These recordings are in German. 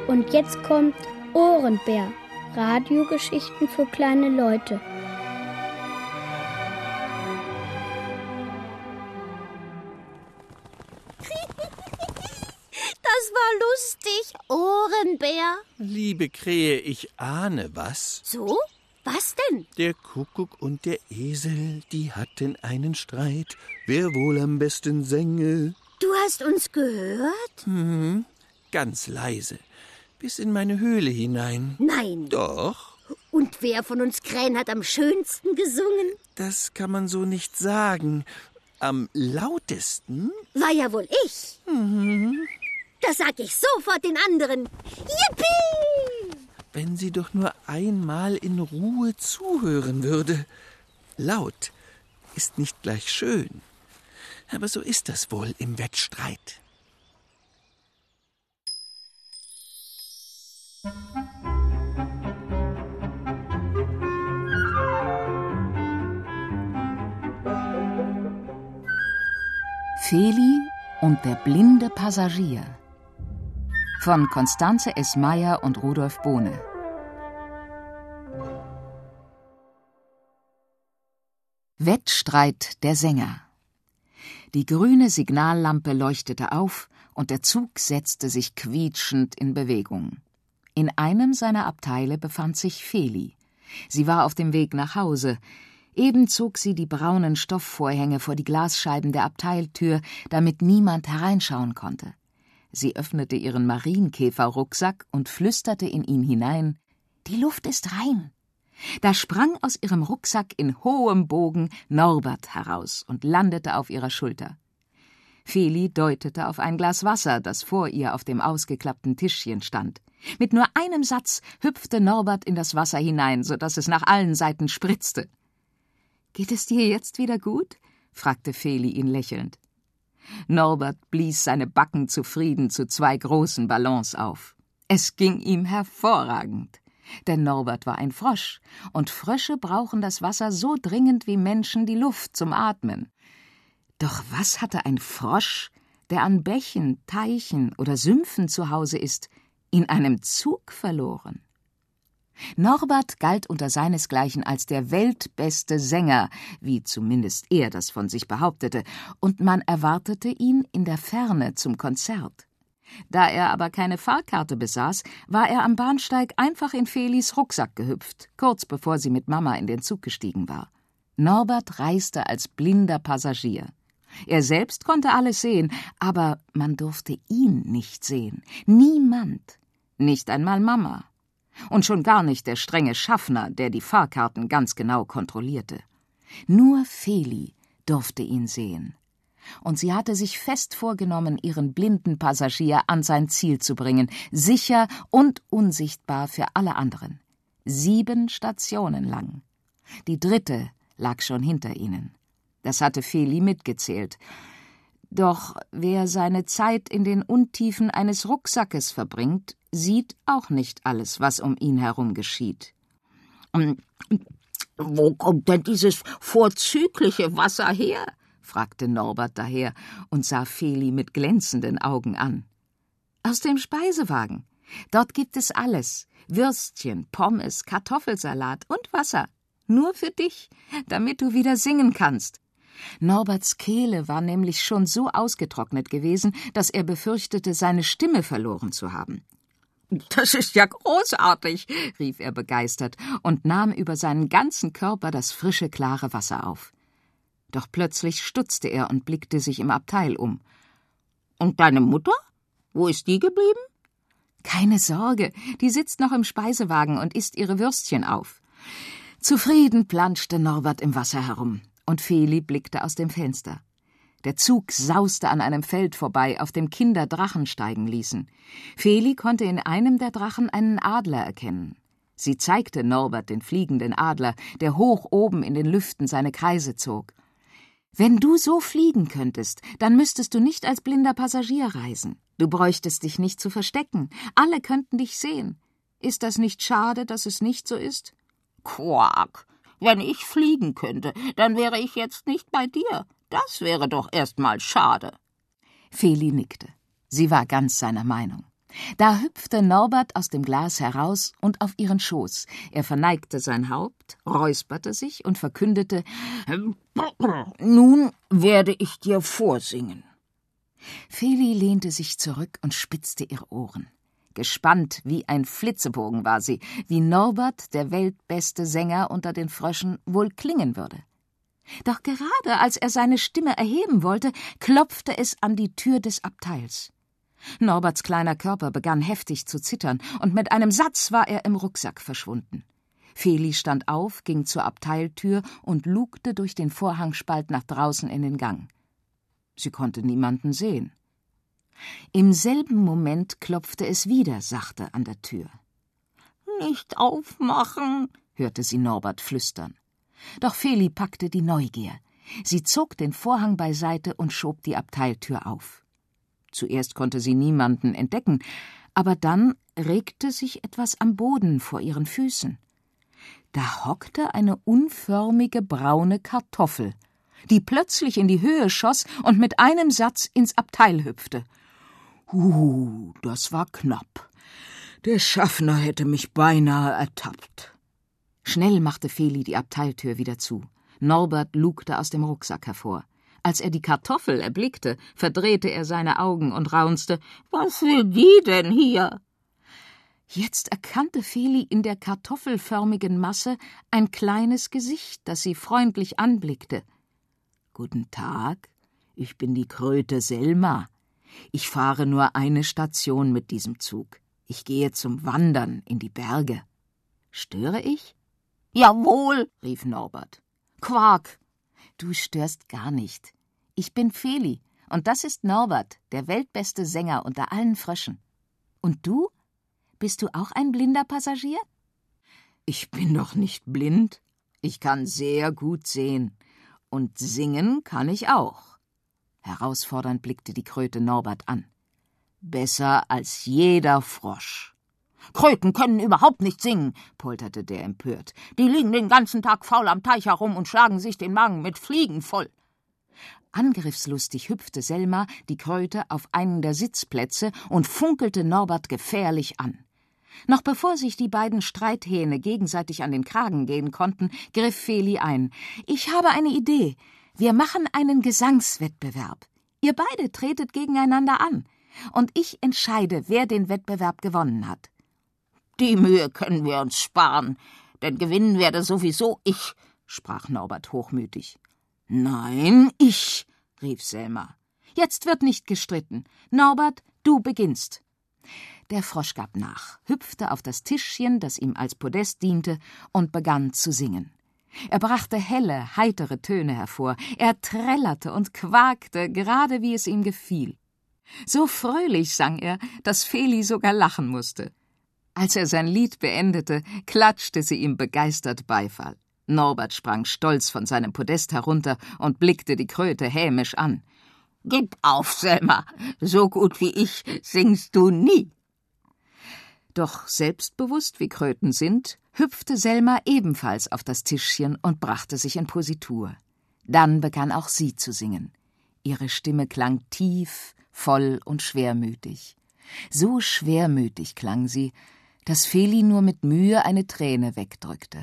Und jetzt kommt Ohrenbär. Radiogeschichten für kleine Leute. Das war lustig, Ohrenbär. Liebe Krähe, ich ahne was. So? Was denn? Der Kuckuck und der Esel, die hatten einen Streit, wer wohl am besten sänge. Du hast uns gehört? Ganz leise, bis in meine Höhle hinein. Nein. Doch, Und wer von uns Krähen hat am schönsten gesungen? das kann man so nicht sagen. Am lautesten? War ja wohl ich. Das sag ich sofort den anderen. Yippie! Wenn sie doch nur einmal in Ruhe zuhören würde. Laut ist nicht gleich schön. Aber so ist das wohl im Wettstreit. Feli und der blinde Passagier von Constanze S. Meyer und Rudolf Bohne. Wettstreit der Sänger. Die grüne Signallampe leuchtete auf und der Zug setzte sich quietschend in Bewegung. In einem seiner Abteile befand sich Feli. Sie war auf dem Weg nach Hause. Eben zog sie die braunen Stoffvorhänge vor die Glasscheiben der Abteiltür, damit niemand hereinschauen konnte. Sie öffnete ihren Marienkäferrucksack und flüsterte in ihn hinein: »Die Luft ist rein.« Da sprang aus ihrem Rucksack in hohem Bogen Norbert heraus und landete auf ihrer Schulter. Feli deutete auf ein Glas Wasser, das vor ihr auf dem ausgeklappten Tischchen stand. Mit nur einem Satz hüpfte Norbert in das Wasser hinein, so dass es nach allen Seiten spritzte. »Geht es dir jetzt wieder gut?« fragte Feli ihn lächelnd. Norbert blies seine Backen zufrieden zu 2 großen Ballons auf. Es ging ihm hervorragend. Denn Norbert war ein Frosch, und Frösche brauchen das Wasser so dringend wie Menschen die Luft zum Atmen. Doch was hatte ein Frosch, der an Bächen, Teichen oder Sümpfen zu Hause ist, in einem Zug verloren? Norbert galt unter seinesgleichen als der weltbeste Sänger, wie zumindest er das von sich behauptete, und man erwartete ihn in der Ferne zum Konzert. Da er aber keine Fahrkarte besaß, war er am Bahnsteig einfach in Felis Rucksack gehüpft, kurz bevor sie mit Mama in den Zug gestiegen war. Norbert reiste als blinder Passagier. Er selbst konnte alles sehen, aber man durfte ihn nicht sehen. Niemand. Nicht einmal Mama. Und schon gar nicht der strenge Schaffner, der die Fahrkarten ganz genau kontrollierte. Nur Feli durfte ihn sehen. Und sie hatte sich fest vorgenommen, ihren blinden Passagier an sein Ziel zu bringen, sicher und unsichtbar für alle anderen. 7 Stationen lang. Die 3. lag schon hinter ihnen. Das hatte Feli mitgezählt. Doch wer seine Zeit in den Untiefen eines Rucksackes verbringt, sieht auch nicht alles, was um ihn herum geschieht. Wo kommt denn dieses vorzügliche Wasser her? fragte Norbert daher und sah Feli mit glänzenden Augen an. »Aus dem Speisewagen. Dort gibt es alles. Würstchen, Pommes, Kartoffelsalat und Wasser. Nur für dich, damit du wieder singen kannst.« Norberts Kehle war nämlich schon so ausgetrocknet gewesen, dass er befürchtete, seine Stimme verloren zu haben. »Das ist ja großartig«, rief er begeistert und nahm über seinen ganzen Körper das frische, klare Wasser auf. Doch plötzlich stutzte er und blickte sich im Abteil um. »Und deine Mutter? Wo ist die geblieben?« »Keine Sorge, die sitzt noch im Speisewagen und isst ihre Würstchen auf.« Zufrieden planschte Norbert im Wasser herum, und Feli blickte aus dem Fenster. Der Zug sauste an einem Feld vorbei, auf dem Kinder Drachen steigen ließen. Feli konnte in einem der Drachen einen Adler erkennen. Sie zeigte Norbert den fliegenden Adler, der hoch oben in den Lüften seine Kreise zog. »Wenn du so fliegen könntest, dann müsstest du nicht als blinder Passagier reisen. Du bräuchtest dich nicht zu verstecken. Alle könnten dich sehen. Ist das nicht schade, dass es nicht so ist?« »Quak! Wenn ich fliegen könnte, dann wäre ich jetzt nicht bei dir. Das wäre doch erst mal schade.« Feli nickte. Sie war ganz seiner Meinung. Da hüpfte Norbert aus dem Glas heraus und auf ihren Schoß. Er verneigte sein Haupt, räusperte sich und verkündete: »Nun werde ich dir vorsingen.« Feli lehnte sich zurück und spitzte ihre Ohren. Gespannt wie ein Flitzebogen war sie, wie Norbert, der weltbeste Sänger unter den Fröschen, wohl klingen würde. Doch gerade als er seine Stimme erheben wollte, klopfte es an die Tür des Abteils. Norberts kleiner Körper begann heftig zu zittern, und mit einem Satz war er im Rucksack verschwunden. Feli stand auf, ging zur Abteiltür und lugte durch den Vorhangspalt nach draußen in den Gang. Sie konnte niemanden sehen. Im selben Moment klopfte es wieder sachte an der Tür. »Nicht aufmachen«, hörte sie Norbert flüstern. Doch Feli packte die Neugier. Sie zog den Vorhang beiseite und schob die Abteiltür auf. Zuerst konnte sie niemanden entdecken, aber dann regte sich etwas am Boden vor ihren Füßen. Da hockte eine unförmige braune Kartoffel, die plötzlich in die Höhe schoss und mit einem Satz ins Abteil hüpfte. Das war knapp. Der Schaffner hätte mich beinahe ertappt. Schnell machte Feli die Abteiltür wieder zu. Norbert lugte aus dem Rucksack hervor. Als er die Kartoffel erblickte, verdrehte er seine Augen und raunzte: »Was will die denn hier?« Jetzt erkannte Feli in der kartoffelförmigen Masse ein kleines Gesicht, das sie freundlich anblickte. »Guten Tag, ich bin die Kröte Selma. Ich fahre nur eine Station mit diesem Zug. Ich gehe zum Wandern in die Berge. Störe ich?« »Jawohl«, rief Norbert. »Quark! Du störst gar nicht. Ich bin Feli, und das ist Norbert, der weltbeste Sänger unter allen Fröschen. Und du? Bist du auch ein blinder Passagier?« »Ich bin doch nicht blind. Ich kann sehr gut sehen. Und singen kann ich auch.« Herausfordernd blickte die Kröte Norbert an. »Besser als jeder Frosch.« »Kröten können überhaupt nicht singen«, polterte der empört. »Die liegen den ganzen Tag faul am Teich herum und schlagen sich den Magen mit Fliegen voll.« Angriffslustig hüpfte Selma, die Kröte, auf einen der Sitzplätze und funkelte Norbert gefährlich an. Noch bevor sich die beiden Streithähne gegenseitig an den Kragen gehen konnten, griff Feli ein. »Ich habe eine Idee. Wir machen einen Gesangswettbewerb. Ihr beide tretet gegeneinander an. Und ich entscheide, wer den Wettbewerb gewonnen hat.« »Die Mühe können wir uns sparen, denn gewinnen werde sowieso ich«, sprach Norbert hochmütig. »Nein, ich«, rief Selma. »Jetzt wird nicht gestritten. Norbert, du beginnst.« Der Frosch gab nach, hüpfte auf das Tischchen, das ihm als Podest diente, und begann zu singen. Er brachte helle, heitere Töne hervor. Er trällerte und quakte, gerade wie es ihm gefiel. So fröhlich sang er, dass Feli sogar lachen musste. Als er sein Lied beendete, klatschte sie ihm begeistert Beifall. Norbert sprang stolz von seinem Podest herunter und blickte die Kröte hämisch an. »Gib auf, Selma, so gut wie ich singst du nie.« Doch selbstbewusst wie Kröten sind, hüpfte Selma ebenfalls auf das Tischchen und brachte sich in Positur. Dann begann auch sie zu singen. Ihre Stimme klang tief, voll und schwermütig. So schwermütig klang sie, dass Feli nur mit Mühe eine Träne wegdrückte.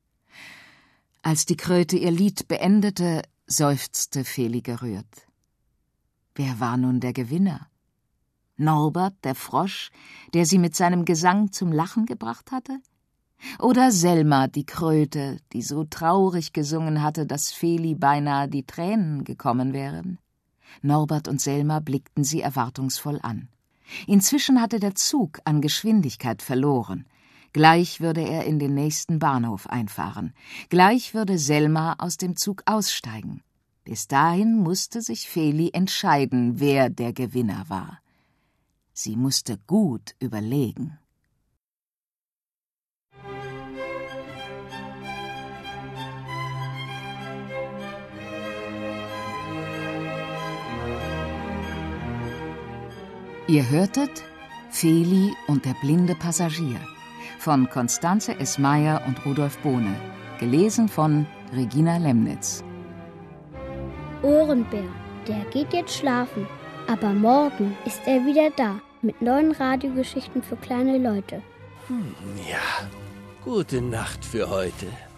Als die Kröte ihr Lied beendete, seufzte Feli gerührt. Wer war nun der Gewinner? Norbert, der Frosch, der sie mit seinem Gesang zum Lachen gebracht hatte? Oder Selma, die Kröte, die so traurig gesungen hatte, dass Feli beinahe die Tränen gekommen wären? Norbert und Selma blickten sie erwartungsvoll an. Inzwischen hatte der Zug an Geschwindigkeit verloren. Gleich würde er in den nächsten Bahnhof einfahren. Gleich würde Selma aus dem Zug aussteigen. Bis dahin musste sich Feli entscheiden, wer der Gewinner war. Sie musste gut überlegen. Ihr hörtet Feli und der blinde Passagier von Constanze S. Meyer und Rudolf Bohne, gelesen von Regina Lemnitz. Ohrenbär, der geht jetzt schlafen, aber morgen ist er wieder da. mit neuen Radiogeschichten für kleine Leute. Ja, gute Nacht für heute.